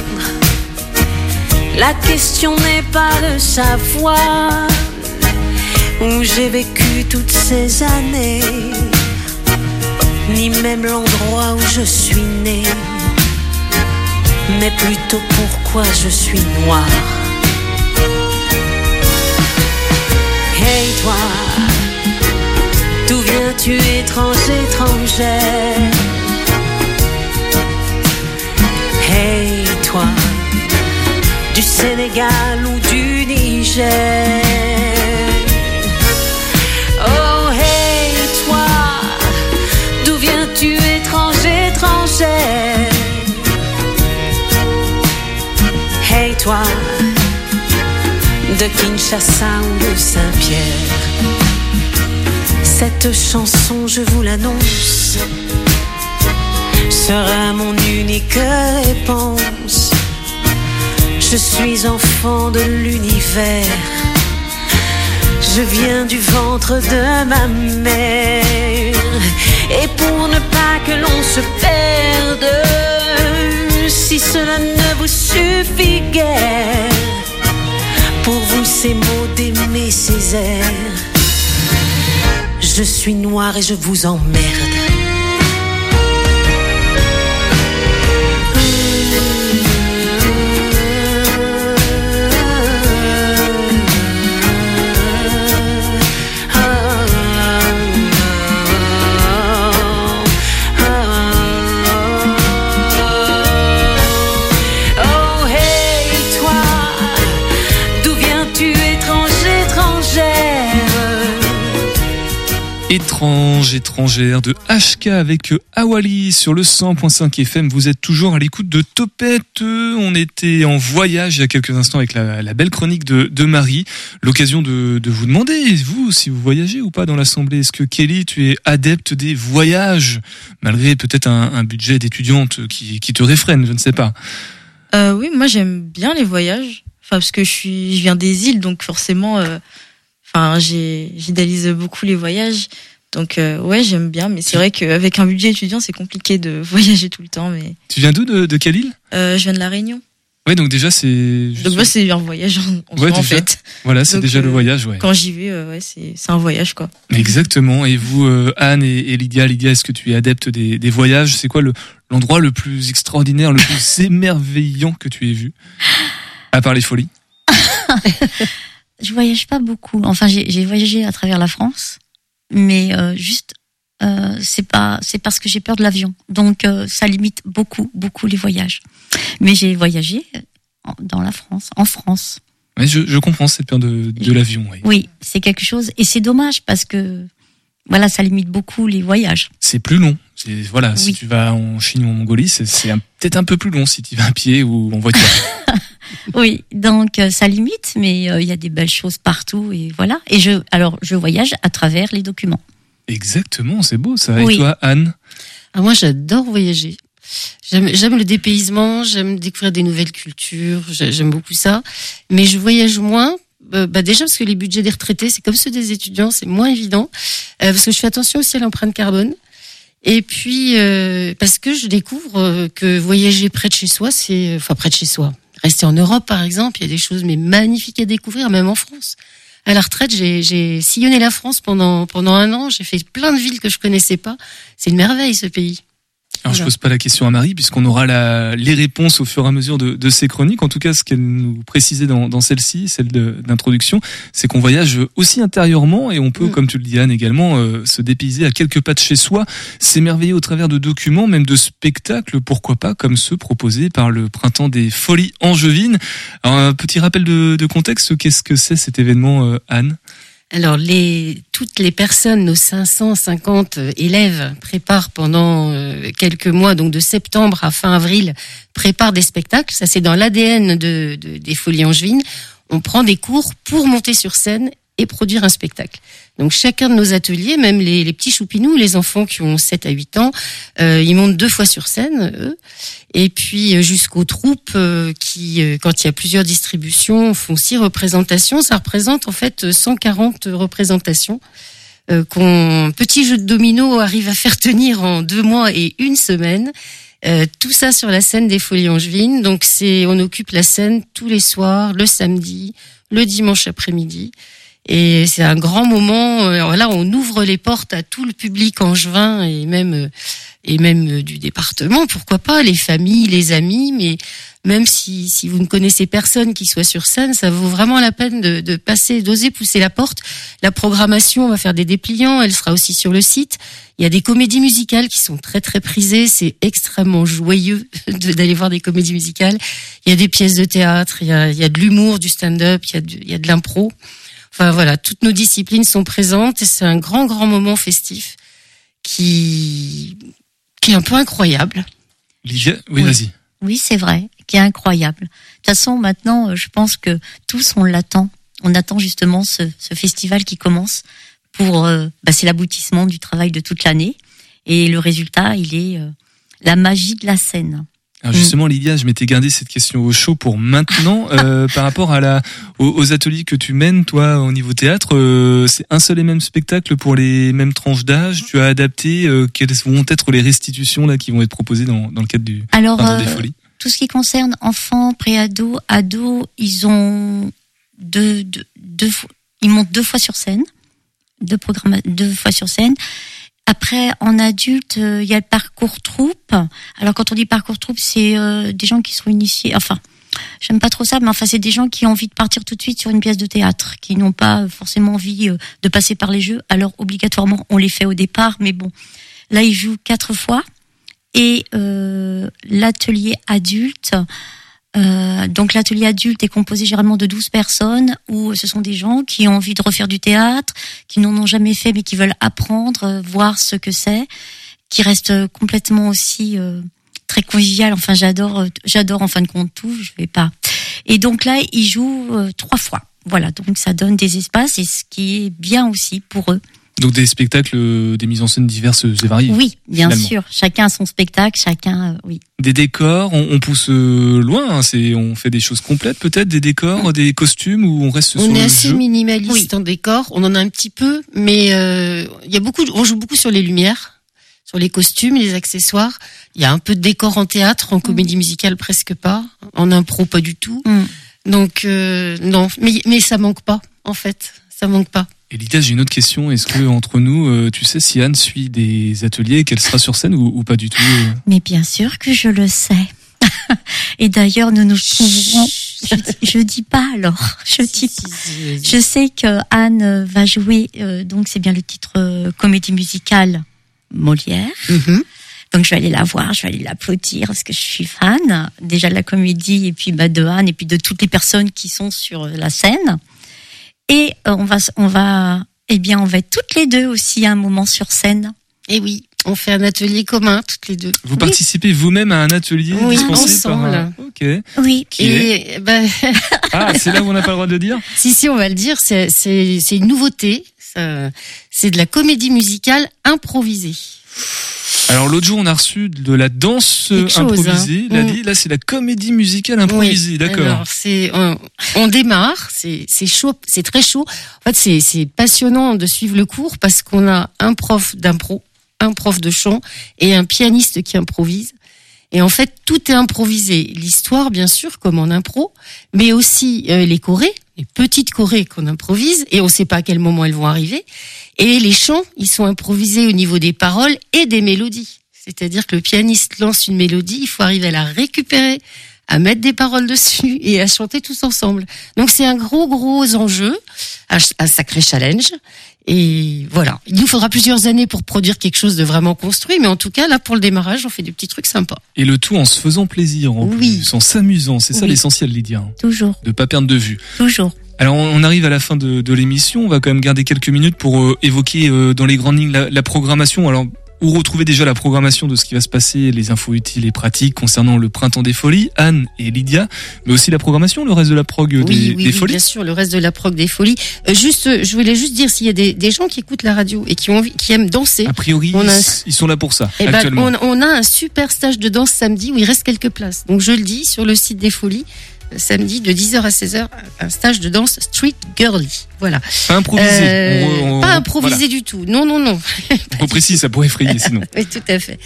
La question n'est pas de savoir où j'ai vécu toutes ces années, ni même l'endroit où je suis né, mais plutôt pourquoi je suis noir. Hey toi, d'où viens-tu étranger, étrangère? Hey toi, du Sénégal ou du Niger? Oh hey toi, d'où viens-tu étranger, étrangère? Hey toi, de Kinshasa ou de Saint-Pierre? Cette chanson, je vous l'annonce, sera mon unique réponse. Je suis enfant de l'univers, je viens du ventre de ma mère. Et pour ne pas que l'on se perde, si cela ne vous suffit guère, pour vous ces mots d'aimer ces airs, je suis noir et je vous emmerde. Étrange, étrangère de H K avec Awali sur le cent point cinq F M. Vous êtes toujours à l'écoute de Topette. On était en voyage il y a quelques instants avec la, la belle chronique de, de Marie. L'occasion de, de vous demander, vous, si vous voyagez ou pas dans l'Assemblée. Est-ce que Kelly, tu es adepte des voyages, malgré peut-être un, un budget d'étudiante qui, qui te réfrène, je ne sais pas. Euh, oui, moi j'aime bien les voyages. Enfin, parce que je suis, je viens des îles, donc forcément... Euh... Enfin, j'ai, j'idéalise beaucoup les voyages, donc euh, ouais, j'aime bien. Mais c'est vrai qu'avec un budget étudiant, c'est compliqué de voyager tout le temps. Mais tu viens d'où, de, de quelle île? euh, Je viens de La Réunion. Ouais, donc déjà c'est. Donc moi, c'est un voyage en, en, ouais, en déjà, fait. Voilà, c'est donc, déjà euh, le voyage, ouais. Quand j'y vais, euh, ouais, c'est c'est un voyage, quoi. Exactement. Et vous, euh, Anne et, et Lydia, Lydia, est-ce que tu es adepte des, des voyages? C'est quoi le l'endroit le plus extraordinaire, le plus émerveillant que tu aies vu, à part les folies? je voyage pas beaucoup. Enfin, j'ai, j'ai voyagé à travers la France, mais euh, juste, euh, c'est pas, c'est parce que j'ai peur de l'avion. Donc, euh, ça limite beaucoup, beaucoup les voyages. Mais j'ai voyagé dans la France, en France. Ouais, je, je comprends cette peur de, de l'avion. Oui. Oui, c'est quelque chose, et c'est dommage parce que, voilà, ça limite beaucoup les voyages. C'est plus long. C'est, voilà, oui. Si tu vas en Chine ou en Mongolie, c'est, c'est un, peut-être un peu plus long si tu vas à pied ou en voiture. Oui, donc ça limite, mais il euh, y a des belles choses partout et voilà. Et je, alors, je voyage à travers les documents. Exactement, c'est beau ça. Oui. Et toi, Anne? Ah, moi, j'adore voyager. J'aime, j'aime le dépaysement, j'aime découvrir des nouvelles cultures, j'aime beaucoup ça. Mais je voyage moins. Euh, bah déjà parce que les budgets des retraités, c'est comme ceux des étudiants, c'est moins évident. Euh, parce que je fais attention aussi à l'empreinte carbone. Et puis euh, parce que je découvre euh, que voyager près de chez soi, c'est, enfin près de chez soi. Rester en Europe, par exemple, il y a des choses mais magnifiques à découvrir, même en France. À la retraite, j'ai, j'ai sillonné la France pendant pendant un an. J'ai fait plein de villes que je connaissais pas. C'est une merveille ce pays. Alors voilà. Je pose pas la question à Marie puisqu'on aura la, les réponses au fur et à mesure de, de ces chroniques. En tout cas, ce qu'elle nous précisait dans, dans celle-ci, celle de, d'introduction, c'est qu'on voyage aussi intérieurement et on peut, mmh. comme tu le dis Anne également, euh, se dépayser à quelques pas de chez soi, s'émerveiller au travers de documents, même de spectacles, pourquoi pas, comme ceux proposés par le Printemps des Folies Angevines. Alors, un petit rappel de, de contexte, qu'est-ce que c'est cet événement, euh, Anne ? Alors, les, toutes les personnes, nos cinq cent cinquante élèves préparent pendant euh, quelques mois, donc de septembre à fin avril, préparent des spectacles. Ça, c'est dans l'A D N de, de, des Folies Angevines. On prend des cours pour monter sur scène et produire un spectacle. Donc, chacun de nos ateliers, même les, les petits choupinous, les enfants qui ont sept à huit ans, euh, ils montent deux fois sur scène, eux. Et puis, jusqu'aux troupes euh, qui, euh, quand il y a plusieurs distributions, font six représentations. Ça représente, en fait, cent quarante représentations euh, qu'on, petit jeu de domino arrive à faire tenir en deux mois et une semaine. Euh, tout ça sur la scène des Folies Angevines. Donc, c'est, on occupe la scène tous les soirs, le samedi, le dimanche après-midi. Et c'est un grand moment. Alors là, on ouvre les portes à tout le public angevin et même et même du département. Pourquoi pas les familles, les amis. Mais même si si vous ne connaissez personne qui soit sur scène, ça vaut vraiment la peine de, de passer, d'oser pousser la porte. La programmation, on va faire des dépliants. Elle sera aussi sur le site. Il y a des comédies musicales qui sont très très prisées. C'est extrêmement joyeux de, d'aller voir des comédies musicales. Il y a des pièces de théâtre. Il y a il y a de l'humour, du stand-up. Il y a de, il y a de l'impro. Enfin voilà, toutes nos disciplines sont présentes et c'est un grand, grand moment festif qui, qui est un peu incroyable. Lydia, oui, oui. Vas-y. Oui, c'est vrai, qui est incroyable. De toute façon, maintenant, je pense que tous, on l'attend. On attend justement ce, ce festival qui commence pour, euh, bah, c'est l'aboutissement du travail de toute l'année. Et le résultat, il est euh, la magie de la scène. Alors justement, Lydia, je m'étais gardé cette question au chaud pour maintenant. Euh, par rapport à la, aux, aux ateliers que tu mènes, toi, au niveau théâtre, euh, c'est un seul et même spectacle pour les mêmes tranches d'âge. Tu as adapté. Euh, quelles vont être les restitutions là qui vont être proposées dans, dans le cadre du Alors, Printemps euh, des Folies ? Tout ce qui concerne enfants, préados, ados, ils ont deux, deux, deux, ils montent deux fois sur scène, deux programmes, deux fois sur scène. Après, en adulte, il euh, y a le parcours troupe. Alors, quand on dit parcours troupe, c'est euh, des gens qui sont initiés. Enfin, j'aime pas trop ça, mais enfin, c'est des gens qui ont envie de partir tout de suite sur une pièce de théâtre, qui n'ont pas forcément envie euh, de passer par les jeux. Alors, obligatoirement, on les fait au départ, mais bon, là, ils jouent quatre fois. Et euh, l'atelier adulte. Euh, donc l'atelier adulte est composé généralement de douze personnes où ce sont des gens qui ont envie de refaire du théâtre, qui n'en ont jamais fait mais qui veulent apprendre, euh, voir ce que c'est, qui restent complètement aussi euh, très convivial. Enfin, j'adore, euh, j'adore en fin de compte tout. Je vais pas. Et donc là, ils jouent euh, trois fois. Voilà, donc ça donne des espaces et ce qui est bien aussi pour eux. Donc des spectacles, des mises en scène diverses et variées. Oui, bien finalement. sûr. Chacun a son spectacle, chacun, euh, oui. Des décors, on, on pousse loin. Hein, c'est, on fait des choses complètes, peut-être des décors, mmh. des costumes, ou on reste on sur le jeu. On est assez minimaliste oui. en décor. On en a un petit peu, mais il euh, y a beaucoup. On joue beaucoup sur les lumières, sur les costumes, les accessoires. Il y a un peu de décor en théâtre, en comédie mmh. musicale presque pas, en impro pas du tout. Mmh. Donc euh, non, mais mais ça manque pas en fait, ça manque pas. Et Lydia, j'ai une autre question. Est-ce que entre nous, euh, tu sais si Anne suit des ateliers et qu'elle sera sur scène ou, ou pas du tout euh... Mais bien sûr que je le sais. Et d'ailleurs, nous nous trouverons. je, je dis pas alors. Je dis pas. Je sais que Anne va jouer, euh, donc c'est bien le titre euh, comédie musicale Molière. Mm-hmm. Donc je vais aller la voir, je vais aller l'applaudir parce que je suis fan déjà de la comédie et puis bah, de Anne et puis de toutes les personnes qui sont sur la scène. Et euh, on va, on va, eh bien, on va être toutes les deux aussi à un moment sur scène. Et oui. On fait un atelier commun, toutes les deux. Vous oui. participez vous-même à un atelier oui, dispensé ensemble. par un... Ok. Oui. Et ben... Ah, c'est là où on n'a pas le droit de dire. Si si, on va le dire. C'est c'est c'est une nouveauté. Ça, c'est de la comédie musicale improvisée. Alors l'autre jour, on a reçu de la danse Quelque improvisée. Chose, hein. Là, mmh. là, c'est la comédie musicale improvisée. Oui. D'accord. Alors c'est on, on démarre. C'est c'est chaud. C'est très chaud. En fait, c'est c'est passionnant de suivre le cours parce qu'on a un prof d'impro, un prof de chant et un pianiste qui improvise. Et en fait, tout est improvisé. L'histoire, bien sûr, comme en impro, mais aussi euh, les chorés, les petites chorés qu'on improvise, et on ne sait pas à quel moment elles vont arriver. Et les chants, ils sont improvisés au niveau des paroles et des mélodies. C'est-à-dire que le pianiste lance une mélodie, il faut arriver à la récupérer, à mettre des paroles dessus et à chanter tous ensemble. Donc c'est un gros, gros enjeu, un, un sacré challenge. Et voilà, il nous faudra plusieurs années pour produire quelque chose de vraiment construit, mais en tout cas, là, pour le démarrage, on fait des petits trucs sympas. Et le tout en se faisant plaisir, en oui. plus, en s'amusant, c'est ça oui. l'essentiel, Lydia. Toujours. De pas perdre de vue. Toujours. Alors, on arrive à la fin de, de l'émission, on va quand même garder quelques minutes pour euh, évoquer euh, dans les grandes lignes la, la programmation. Alors, où retrouver déjà la programmation de ce qui va se passer, les infos utiles et pratiques concernant le Printemps des Folies, Anne et Lydia, mais aussi la programmation, le reste de la prog oui, des, oui, des oui, Folies. Bien sûr, le reste de la prog des Folies. Euh, juste, je voulais juste dire, s'il y a des, des gens qui écoutent la radio et qui ont envie, qui aiment danser. A priori, on a, ils sont là pour ça, eh actuellement. Ben, on, on a un super stage de danse samedi où il reste quelques places. Donc, je le dis, sur le site des Folies, samedi de dix heures à seize heures, un stage de danse street girly. Voilà. Pas improvisé. Euh, on, on, pas improvisé voilà. du tout. Non, non, non. On précise, ça pourrait effrayer sinon. Oui, tout à fait.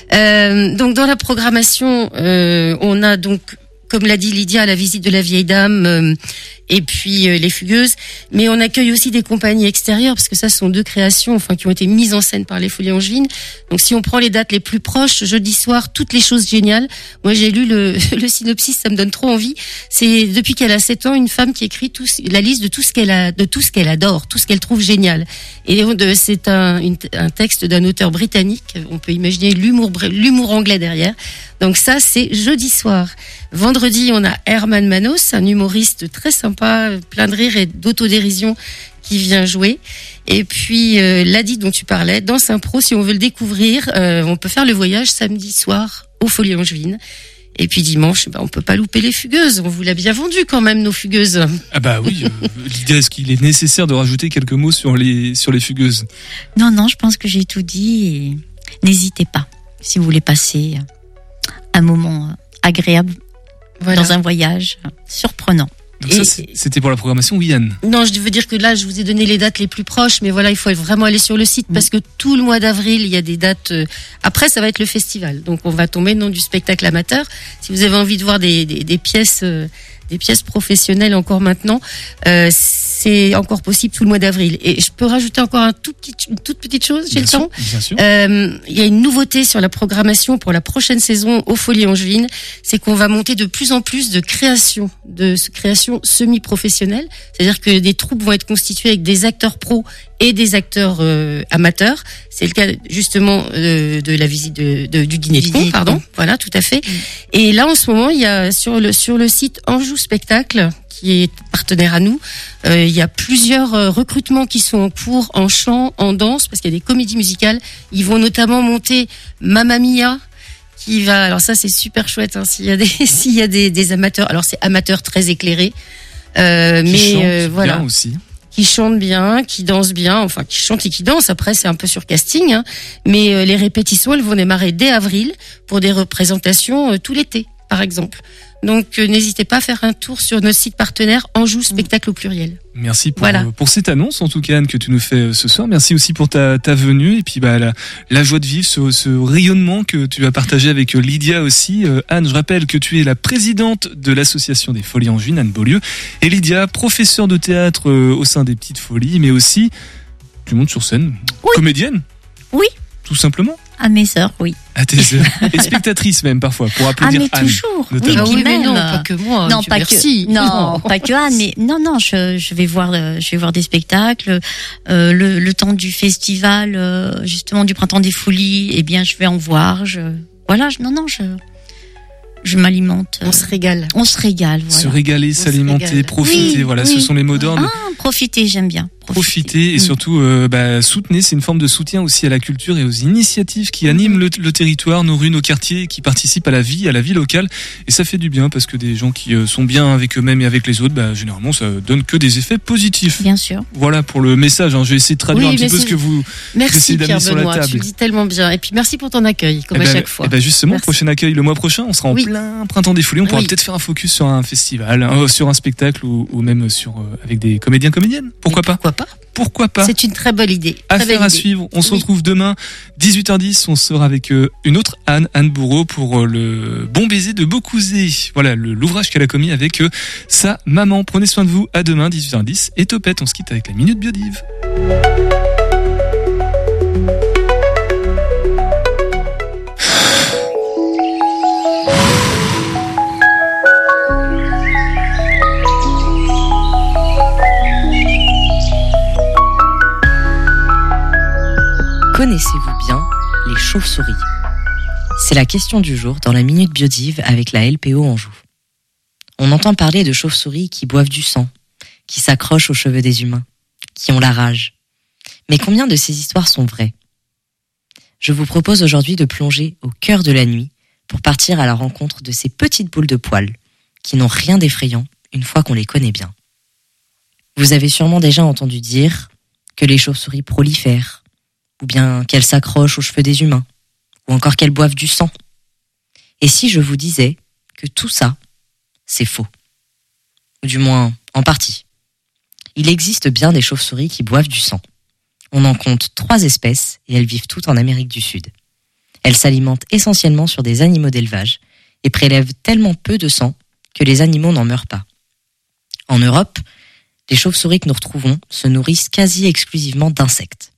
Euh, donc dans la programmation, euh, on a donc, comme l'a dit Lydia, la visite de la vieille dame euh, et puis euh, les fugueuses. Mais on accueille aussi des compagnies extérieures parce que ça, ce sont deux créations, enfin, qui ont été mises en scène par les Folies Angevines. Donc si on prend les dates les plus proches, jeudi soir, toutes les choses géniales. Moi, j'ai lu le, le synopsis, ça me donne trop envie. C'est depuis qu'elle a sept ans, une femme qui écrit tout, la liste de tout ce qu'elle a, de tout ce qu'elle adore, tout ce qu'elle trouve génial. Et c'est un, une, un texte d'un auteur britannique. On peut imaginer l'humour, l'humour anglais derrière. Donc ça, c'est jeudi soir. Vendredi, on a Herman Manos, un humoriste très sympa, plein de rire et d'autodérision, qui vient jouer. Et puis, euh, Ladi dont tu parlais, Danse Impro, si on veut le découvrir, euh, on peut faire le voyage samedi soir aux Folies Angevines. Et puis dimanche, bah, on peut pas louper les fugueuses. On vous l'a bien vendu quand même, nos fugueuses. Ah bah oui, euh, Lydia, est-ce qu'il est nécessaire de rajouter quelques mots sur les, sur les fugueuses? Non, non, je pense que j'ai tout dit. Et n'hésitez pas, si vous voulez passer un moment agréable voilà. dans un voyage surprenant. Donc ça, c'était pour la programmation, oui, Anne? Non, je veux dire que là, je vous ai donné les dates les plus proches, mais voilà, il faut vraiment aller sur le site mmh. parce que tout le mois d'avril, il y a des dates. Euh... Après, ça va être le festival, donc on va tomber dans du spectacle amateur. Si vous avez envie de voir des, des, des pièces, euh, des pièces professionnelles encore maintenant, euh, c'est encore possible tout le mois d'avril. Et je peux rajouter encore un tout petit, une toute petite chose, j'ai le temps. Bien sûr. Euh, il y a une nouveauté sur la programmation pour la prochaine saison aux Folies Angevines, c'est qu'on va monter de plus en plus de créations, de créations semi-professionnelles. C'est-à-dire que des troupes vont être constituées avec des acteurs pros et des acteurs euh, amateurs. C'est le cas justement euh, de la visite de, de, du dîner de con, pardon. Con. Voilà, tout à fait. Mmh. Et là, en ce moment, il y a sur le sur le site Anjou Spectacle, qui est partenaire à nous, euh, il y a plusieurs euh, recrutements qui sont en cours en chant, en danse, parce qu'il y a des comédies musicales. Ils vont notamment monter Mamma Mia, qui va. Alors ça, c'est super chouette. Hein, s'il y a des s'il y a des, des amateurs, alors c'est amateurs très éclairés, euh, qui mais chante euh, voilà. Bien aussi. Qui chantent bien, qui dansent bien, enfin qui chantent et qui dansent. Après, c'est un peu sur casting, hein, mais euh, les répétitions, elles vont démarrer dès avril pour des représentations euh, tout l'été, par exemple. Donc, euh, n'hésitez pas à faire un tour sur notre site partenaire Anjou Spectacle au pluriel. Merci pour, voilà. euh, pour cette annonce, en tout cas, Anne, que tu nous fais euh, ce soir. Merci aussi pour ta, ta venue et puis bah, la, la joie de vivre, ce, ce rayonnement que tu as partagé avec euh, Lydia aussi. Euh, Anne, je rappelle que tu es la présidente de l'association des Folies Angevines, Anne Beaulieu. Et Lydia, professeure de théâtre euh, au sein des Petites Folies, mais aussi, tu montes sur scène, oui. comédienne. Oui. Tout simplement. À mes heures, oui. À tes heures. Et spectatrice même parfois, pour applaudir Anne. Ah mais Anne, toujours. notamment. Oui, Ah puis oui, mais même, non, euh, pas que moi. Non, Dieu pas merci. que. Non, pas que Anne. Mais non, non, je, je vais voir, euh, je vais voir des spectacles. Euh, le, le temps du festival, euh, justement du printemps des Folies, eh bien, je vais en voir. Je, voilà. Je, non, non, je. Je m'alimente. On se régale. On se régale. Voilà. Se régaler, On s'alimenter, se régale. profiter. Oui, voilà, oui. ce sont les mots d'ordre. Ah, profiter, j'aime bien. Profiter et Mm. surtout euh, bah, soutenir, c'est une forme de soutien aussi à la culture et aux initiatives qui animent le, le territoire, nos rues, nos quartiers, qui participent à la vie, à la vie locale. Et ça fait du bien parce que des gens qui euh, sont bien avec eux-mêmes et avec les autres, bah, généralement ça donne que des effets positifs. Bien sûr. Voilà pour le message, hein. Je vais essayer de traduire Oui, un petit mais peu c'est- ce que vous Merci essayez d'amener Pierre sur la Benoît, table. tu le dis tellement bien. Et puis merci pour ton accueil, comme Eh à ben, chaque fois. eh ben justement, Merci. prochain accueil le mois prochain, on sera en Oui. plein printemps des Folies. On pourra Oui. peut-être faire un focus sur un festival, hein, sur un spectacle ou, ou même sur euh, avec des comédiens comédiennes. Pourquoi pas Pourquoi pas Pourquoi pas C'est une très bonne idée. Très Affaire belle à idée. suivre. On se Oui. retrouve demain, dix-huit heures dix. On sera avec euh, une autre Anne, Anne Bourreau, pour euh, le bon baiser de Beaucouzé. Voilà, le- l'ouvrage qu'elle a commis avec euh, sa maman. Prenez soin de vous. À demain, dix-huit heures dix. Et Topette, on se quitte avec la Minute Biodive. Connaissez-vous bien les chauves-souris ? C'est la question du jour dans la Minute Biodive avec la L P O Anjou. On entend parler de chauves-souris qui boivent du sang, qui s'accrochent aux cheveux des humains, qui ont la rage. Mais combien de ces histoires sont vraies ? Je vous propose aujourd'hui de plonger au cœur de la nuit pour partir à la rencontre de ces petites boules de poils qui n'ont rien d'effrayant une fois qu'on les connaît bien. Vous avez sûrement déjà entendu dire que les chauves-souris prolifèrent, ou bien qu'elles s'accrochent aux cheveux des humains, ou encore qu'elles boivent du sang. Et si je vous disais que tout ça, c'est faux ? Ou du moins, en partie. Il existe bien des chauves-souris qui boivent du sang. On en compte trois espèces et elles vivent toutes en Amérique du Sud. Elles s'alimentent essentiellement sur des animaux d'élevage et prélèvent tellement peu de sang que les animaux n'en meurent pas. En Europe, les chauves-souris que nous retrouvons se nourrissent quasi exclusivement d'insectes.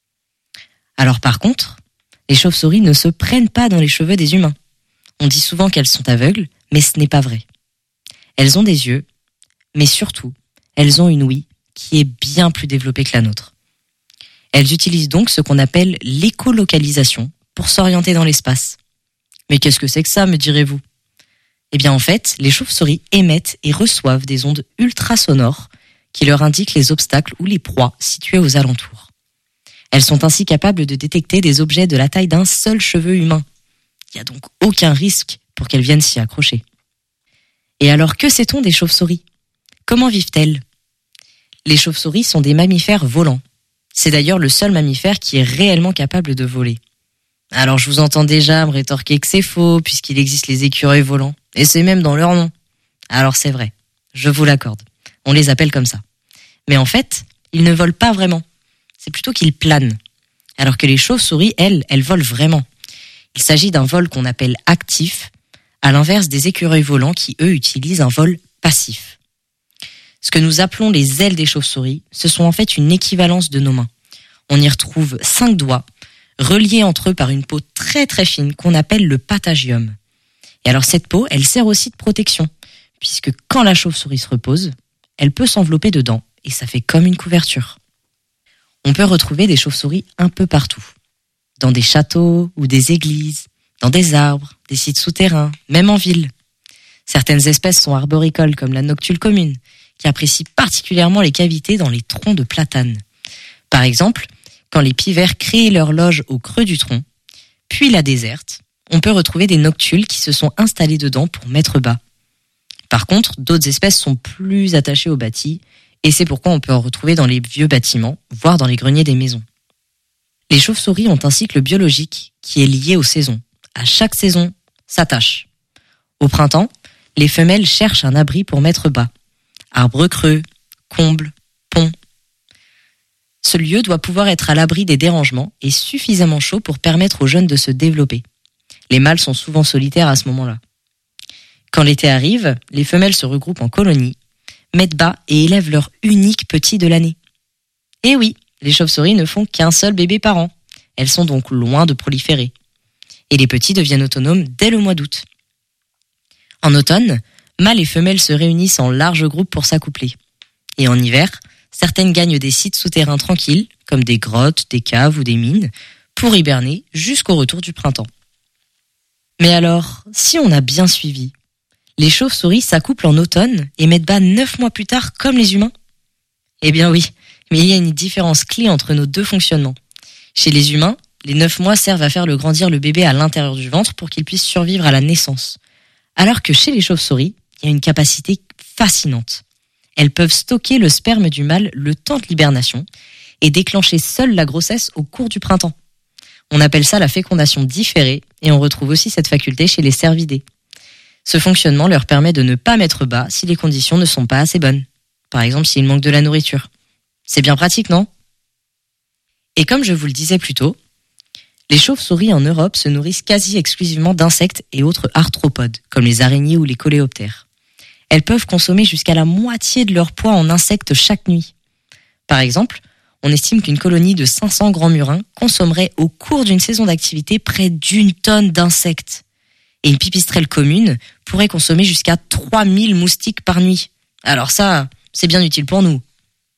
Alors par contre, les chauves-souris ne se prennent pas dans les cheveux des humains. On dit souvent qu'elles sont aveugles, mais ce n'est pas vrai. Elles ont des yeux, mais surtout, elles ont une ouïe qui est bien plus développée que la nôtre. Elles utilisent donc ce qu'on appelle l'écolocalisation pour s'orienter dans l'espace. Mais qu'est-ce que c'est que ça, me direz-vous ? Eh bien en fait, les chauves-souris émettent et reçoivent des ondes ultrasonores qui leur indiquent les obstacles ou les proies situées aux alentours. Elles sont ainsi capables de détecter des objets de la taille d'un seul cheveu humain. Il n'y a donc aucun risque pour qu'elles viennent s'y accrocher. Et alors, que sait-on des chauves-souris ? Comment vivent-elles ? Les chauves-souris sont des mammifères volants. C'est d'ailleurs le seul mammifère qui est réellement capable de voler. Alors je vous entends déjà me rétorquer que c'est faux, puisqu'il existe les écureuils volants. Et c'est même dans leur nom. Alors c'est vrai, je vous l'accorde. On les appelle comme ça. Mais en fait, ils ne volent pas vraiment. C'est plutôt qu'ils planent. Alors que les chauves-souris, elles, elles volent vraiment. Il s'agit d'un vol qu'on appelle actif, à l'inverse des écureuils volants qui, eux, utilisent un vol passif. Ce que nous appelons les ailes des chauves-souris, ce sont en fait une équivalence de nos mains. On y retrouve cinq doigts, reliés entre eux par une peau très très fine qu'on appelle le patagium. Et alors cette peau, elle sert aussi de protection, puisque quand la chauve-souris se repose, elle peut s'envelopper dedans, et ça fait comme une couverture. On peut retrouver des chauves-souris un peu partout. Dans des châteaux ou des églises, dans des arbres, des sites souterrains, même en ville. Certaines espèces sont arboricoles comme la noctule commune, qui apprécie particulièrement les cavités dans les troncs de platane. Par exemple, quand les pivers créent leur loge au creux du tronc, puis la déserte, on peut retrouver des noctules qui se sont installés dedans pour mettre bas. Par contre, d'autres espèces sont plus attachées au bâti, et c'est pourquoi on peut en retrouver dans les vieux bâtiments, voire dans les greniers des maisons. Les chauves-souris ont un cycle biologique qui est lié aux saisons. À chaque saison, ça tâche. Au printemps, les femelles cherchent un abri pour mettre bas. Arbres creux, combles, ponts. Ce lieu doit pouvoir être à l'abri des dérangements et suffisamment chaud pour permettre aux jeunes de se développer. Les mâles sont souvent solitaires à ce moment-là. Quand l'été arrive, les femelles se regroupent en colonies, mettent bas et élèvent leur unique petit de l'année. Et oui, les chauves-souris ne font qu'un seul bébé par an. Elles sont donc loin de proliférer. Et les petits deviennent autonomes dès le mois d'août. En automne, mâles et femelles se réunissent en larges groupes pour s'accoupler. Et en hiver, certaines gagnent des sites souterrains tranquilles, comme des grottes, des caves ou des mines, pour hiberner jusqu'au retour du printemps. Mais alors, si on a bien suivi, les chauves-souris s'accouplent en automne et mettent bas neuf mois plus tard comme les humains? Eh bien oui, mais il y a une différence clé entre nos deux fonctionnements. Chez les humains, les neuf mois servent à faire le grandir le bébé à l'intérieur du ventre pour qu'il puisse survivre à la naissance. Alors que chez les chauves-souris, il y a une capacité fascinante. Elles peuvent stocker le sperme du mâle le temps de l'hibernation et déclencher seule la grossesse au cours du printemps. On appelle ça la fécondation différée et on retrouve aussi cette faculté chez les cervidés. Ce fonctionnement leur permet de ne pas mettre bas si les conditions ne sont pas assez bonnes. Par exemple, s'il manque de la nourriture. C'est bien pratique, non? Et comme je vous le disais plus tôt, les chauves-souris en Europe se nourrissent quasi exclusivement d'insectes et autres arthropodes, comme les araignées ou les coléoptères. Elles peuvent consommer jusqu'à la moitié de leur poids en insectes chaque nuit. Par exemple, on estime qu'une colonie de cinq cents grands murins consommerait au cours d'une saison d'activité près d'une tonne d'insectes. Et une pipistrelle commune pourrait consommer jusqu'à trois mille moustiques par nuit. Alors ça, c'est bien utile pour nous.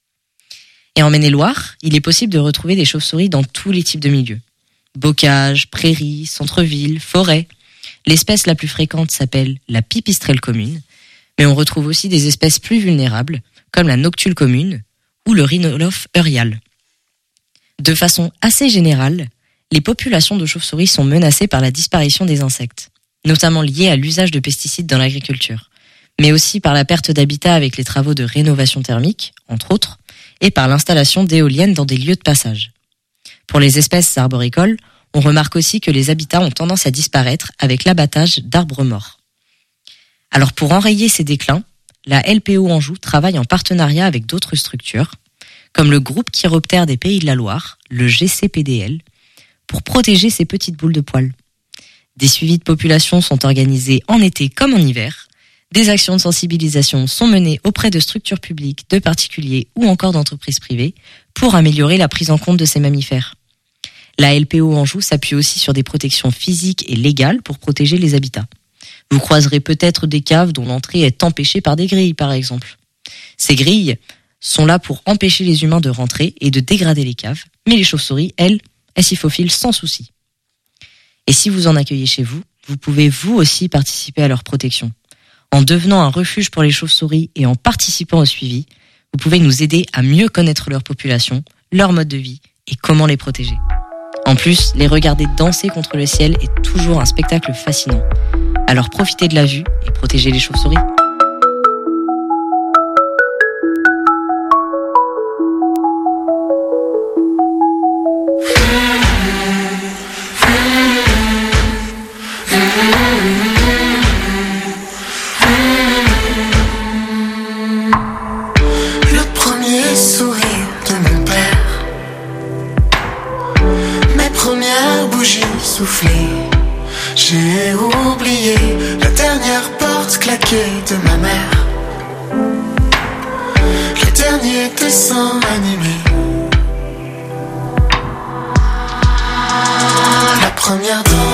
Et en Maine-et-Loire, il est possible de retrouver des chauves-souris dans tous les types de milieux. Bocages, prairies, centre-ville, forêts. L'espèce la plus fréquente s'appelle la pipistrelle commune, mais on retrouve aussi des espèces plus vulnérables, comme la noctule commune ou le rhinolophe euryale. De façon assez générale, les populations de chauves-souris sont menacées par la disparition des insectes, notamment liées à l'usage de pesticides dans l'agriculture, mais aussi par la perte d'habitat avec les travaux de rénovation thermique, entre autres, et par l'installation d'éoliennes dans des lieux de passage. Pour les espèces arboricoles, on remarque aussi que les habitats ont tendance à disparaître avec l'abattage d'arbres morts. Alors pour enrayer ces déclins, la L P O Anjou travaille en partenariat avec d'autres structures, comme le groupe Chiroptère des Pays de la Loire, le G C P D L, pour protéger ces petites boules de poils. Des suivis de population sont organisés en été comme en hiver. Des actions de sensibilisation sont menées auprès de structures publiques, de particuliers ou encore d'entreprises privées pour améliorer la prise en compte de ces mammifères. La L P O Anjou s'appuie aussi sur des protections physiques et légales pour protéger les habitats. Vous croiserez peut-être des caves dont l'entrée est empêchée par des grilles, par exemple. Ces grilles sont là pour empêcher les humains de rentrer et de dégrader les caves, mais les chauves-souris, elles, elles s'y faufilent sans souci. Et si vous en accueillez chez vous, vous pouvez vous aussi participer à leur protection. En devenant un refuge pour les chauves-souris et en participant au suivi, vous pouvez nous aider à mieux connaître leur population, leur mode de vie et comment les protéger. En plus, les regarder danser contre le ciel est toujours un spectacle fascinant. Alors profitez de la vue et protégez les chauves-souris. Le premier sourire de mon père, mes premières bougies soufflées. J'ai oublié la dernière porte claquée de ma mère, le dernier dessin animé, la première danse.